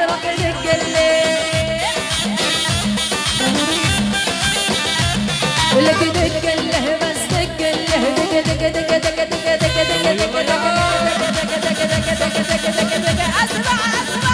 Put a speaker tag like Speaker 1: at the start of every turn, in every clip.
Speaker 1: تروح دق الليل ولك دق له بس دق له دق دق دق دق دق دق دق دق دق دق دق اسمع اسمع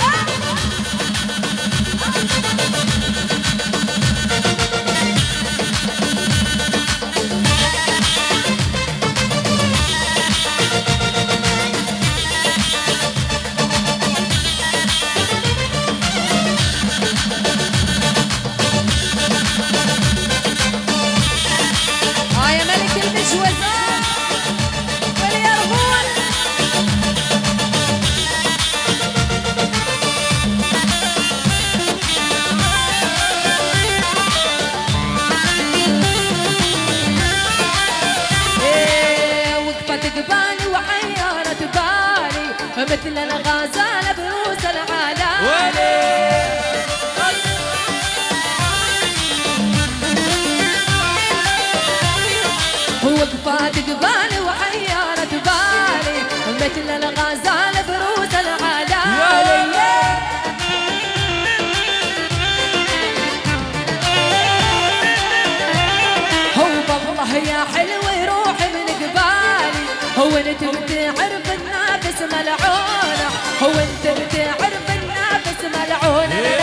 Speaker 1: مثل الغزالة بروس العالم وقفات قبالي وحيرت بالي مثل الغزالة بروس العالم هو بالله يا حلو روحي من قبالي هو انت بتعرف النافس ملعونة هو انت بتعرف النافس ملعونة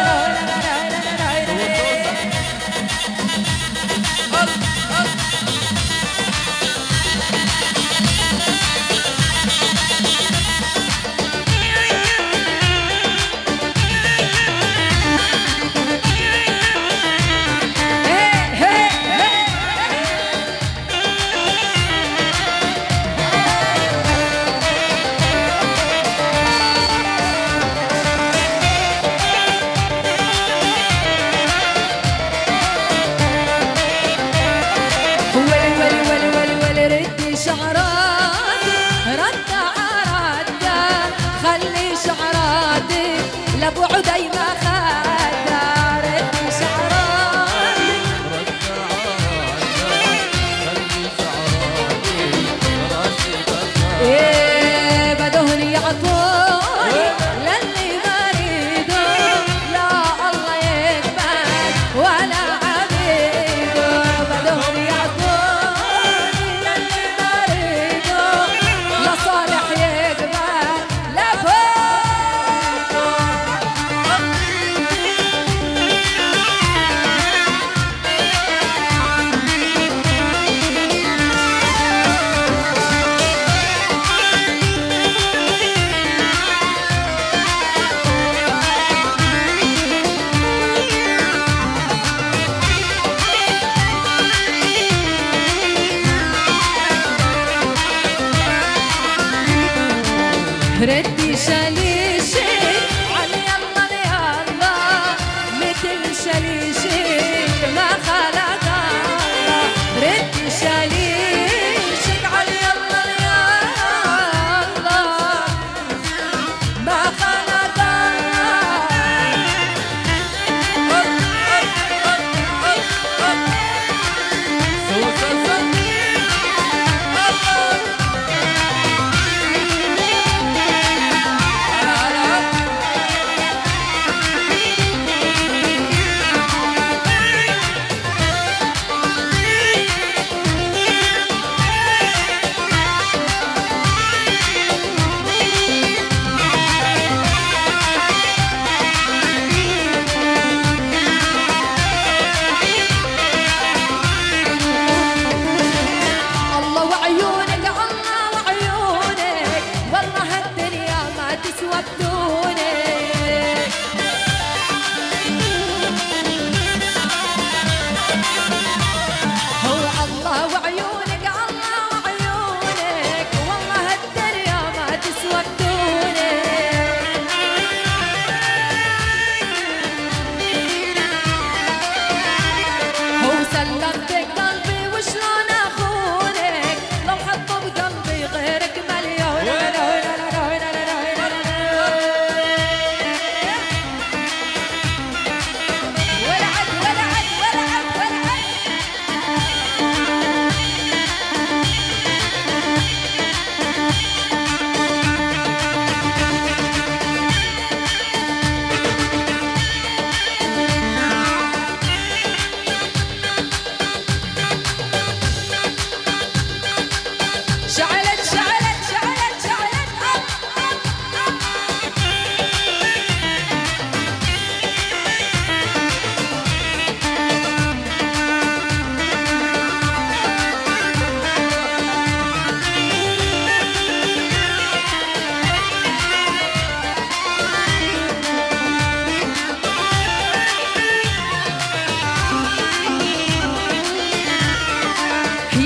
Speaker 1: لبعدي ما خدار شعراتي ايه بدهن يعطوني للي مريدو لا الله يقبل ولا عبيدو بدهن يعطوني للي مريدو لا صالح يقبل لا فوق ردي شليشي علي الله يا الله مثل شليشي ما خلق الله ردي شليشي علي الله يا الله ما خلق الله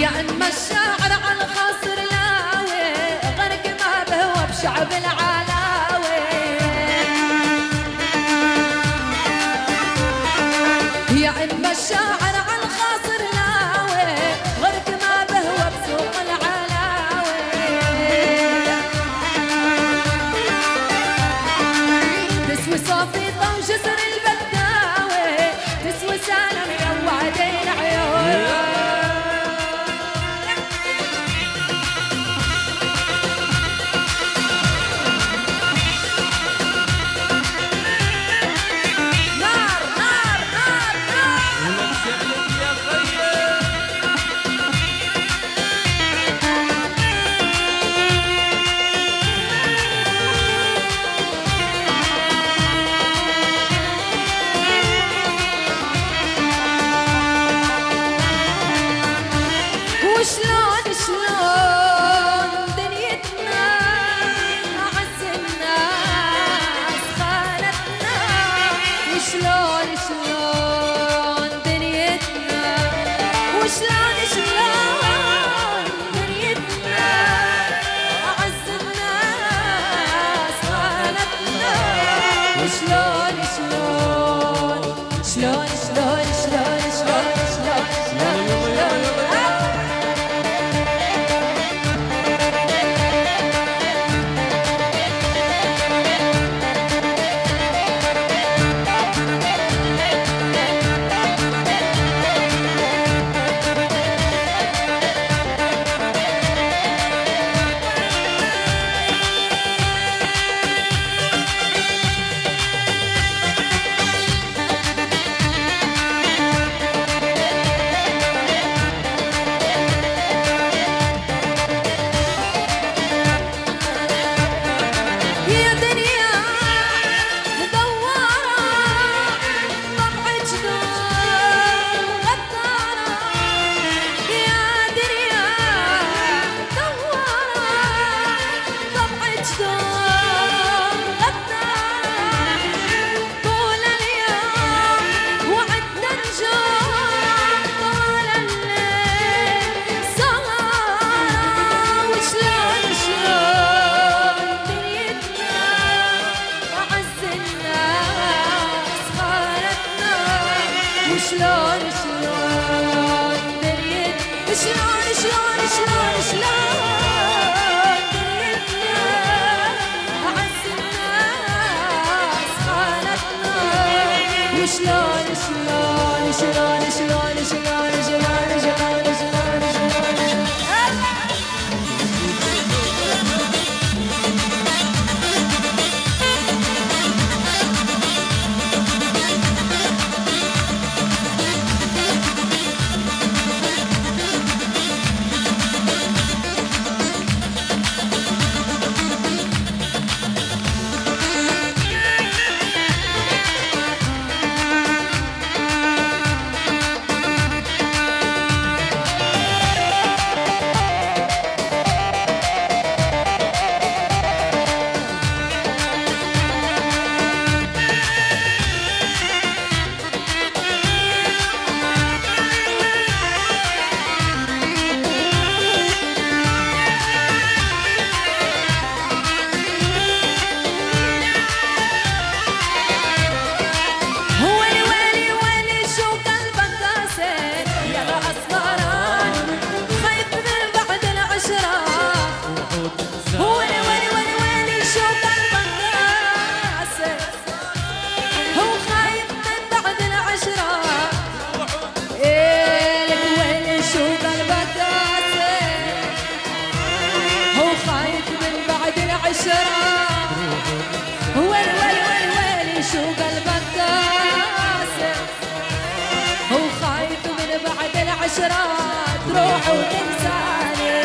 Speaker 1: يا أنما الشاعر على الخاصر لاوي غرق ما بهوى بشعب العلاوي يا أنما الشاعر على الخاصر لاوي غرق ما بهوى بسوق العلاوي تسوي صافيطة وجسر البداوي تسوي سالم يا وعدين عيون تروح وتنساني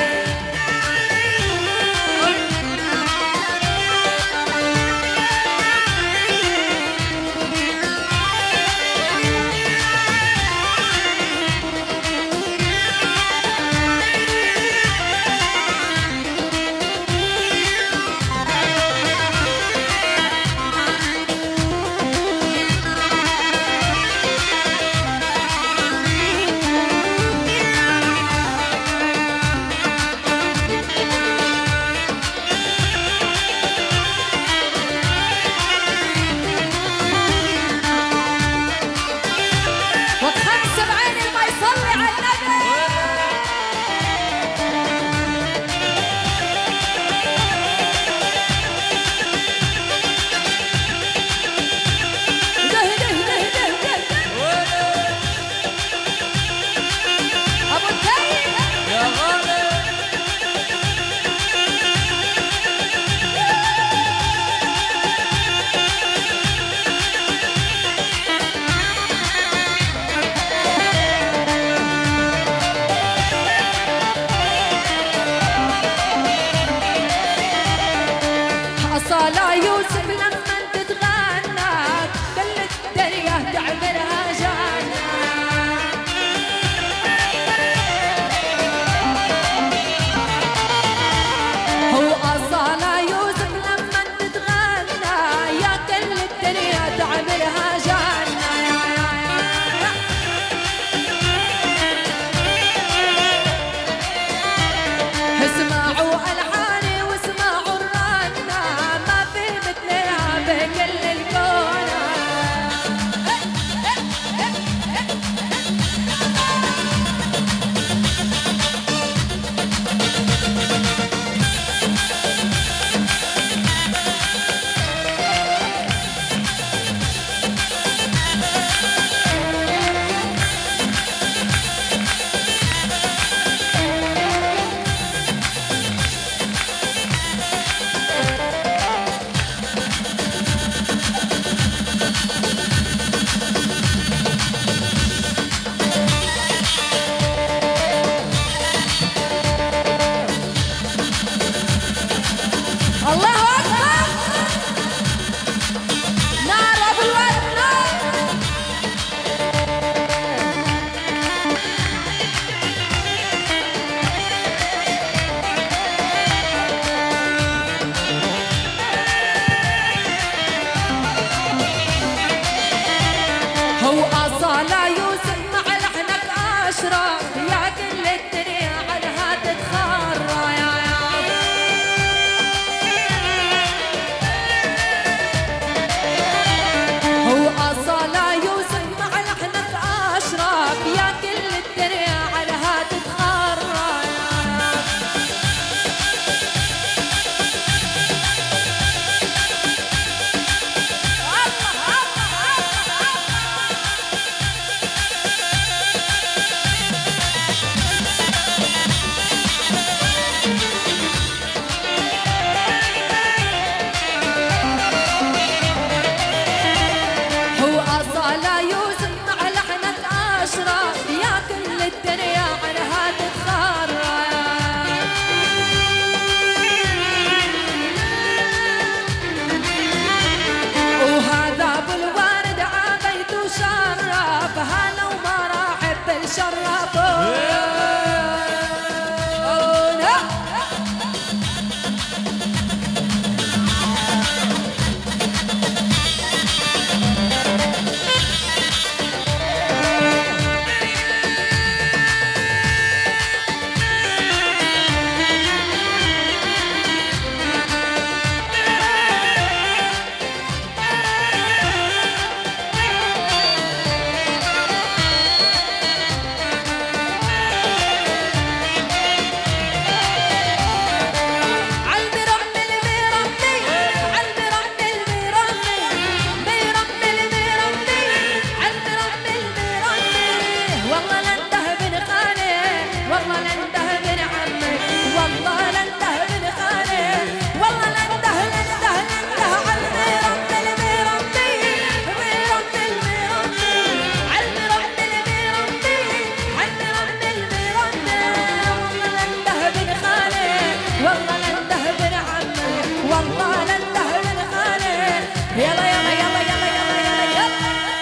Speaker 1: والله لنده بن عمي والله لنده بن خالي والله لنده لنده لنده عمي رب المربي مرب المربي عمي رب المربي عمي رب المربي والله لنده بن خالي والله لنده بن عمي والله لنده بن خالي يلا يلا يلا يلا يلا يلا يلا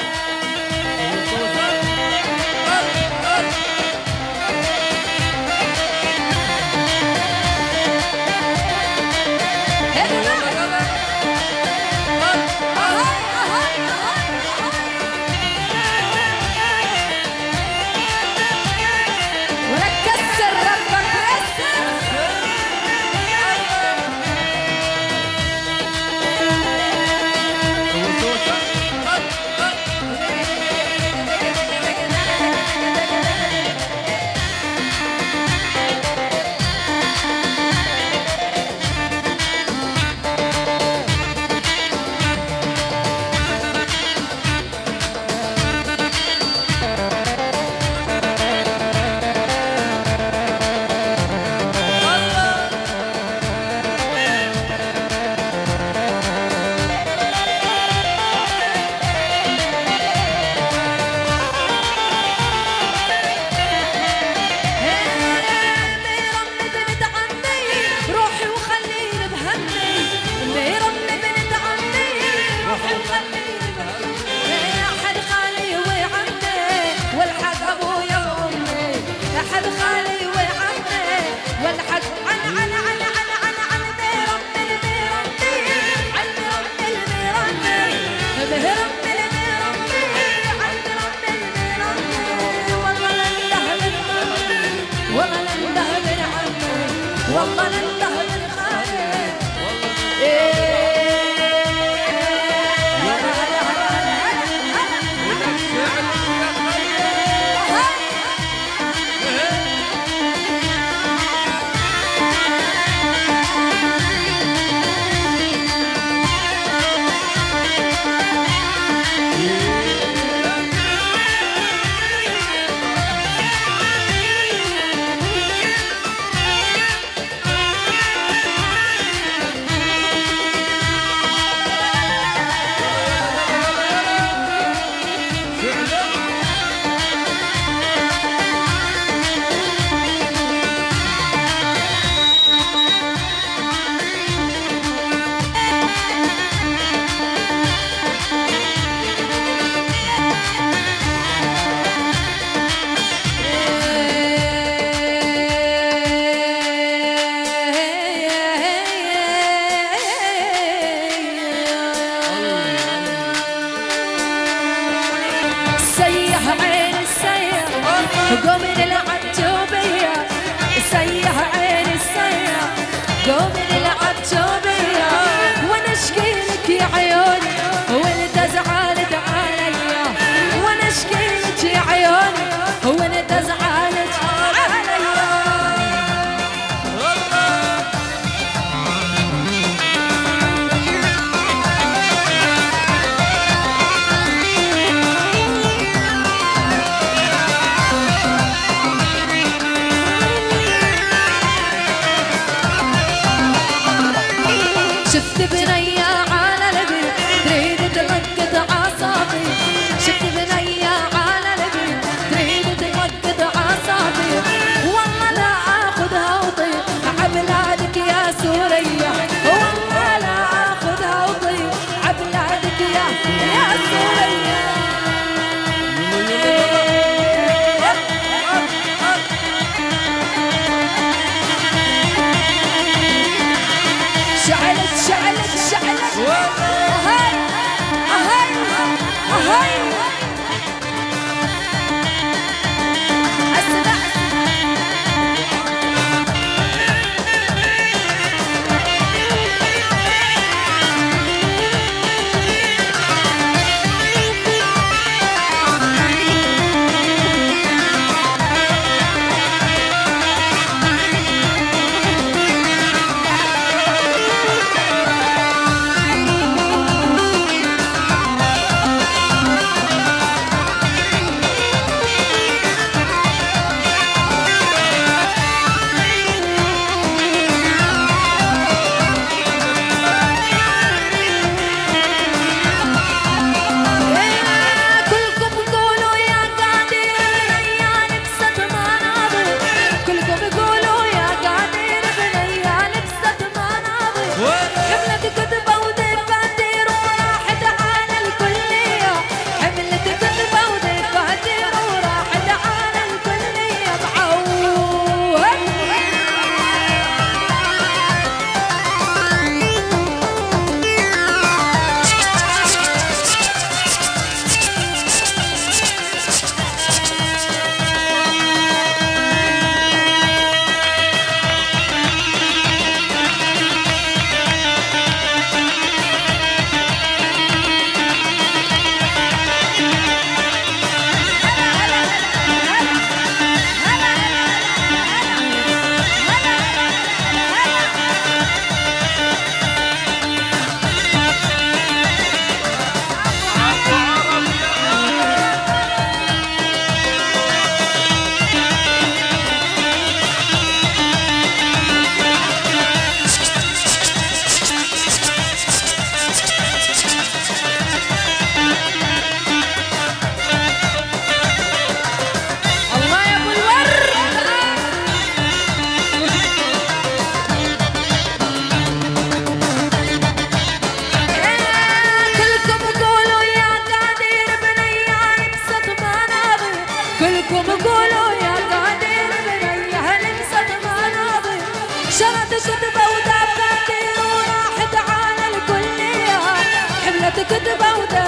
Speaker 1: والله لنده بن خالي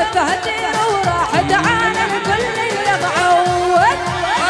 Speaker 1: فهدير وراحت على الكل اللي معود.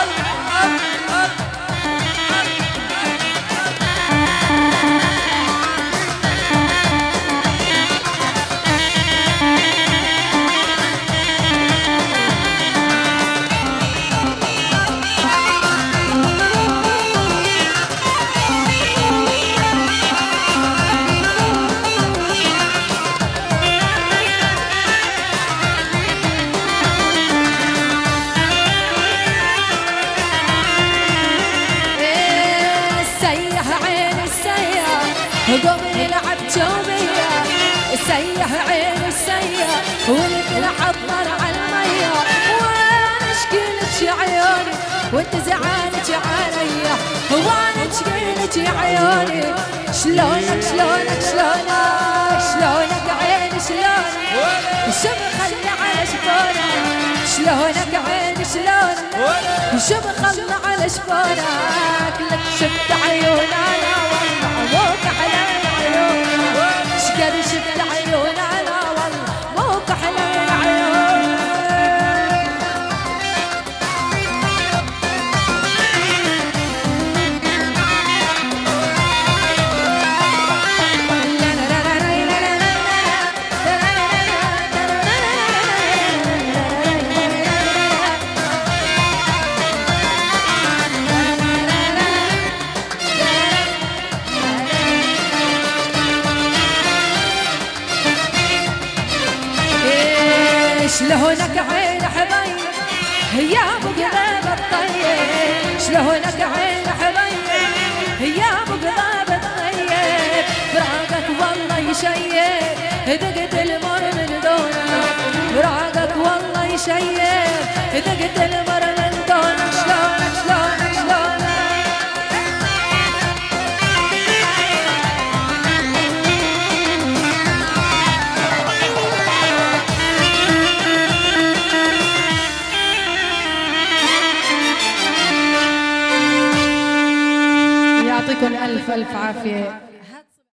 Speaker 1: قوم نلعب جوبية سيح عين السيح ونطلع الضر على المية وانا اشكيلك يا عيوني وانت زعلك عليا وانا اشكيلك يا عيوني شلونك شلونك شلونك شلونك عيني شلونك شوف خلي على شفونك شلونك عيني شلونك شوف خلي على شفونك لك شفت عيوننا والله موك على العيون شقد شفت عيوننا والله موك على العيون. شلونك عين حبيب يا ابو قلب الطيب شلونك عين حبيب يا ابو قلب الطيب فراقك والله يشيب دقت المر من دونك فراقك والله يشيب دقت المر من دونك شلونك شلونك شلونك يعطيكم ألف ألف عافية.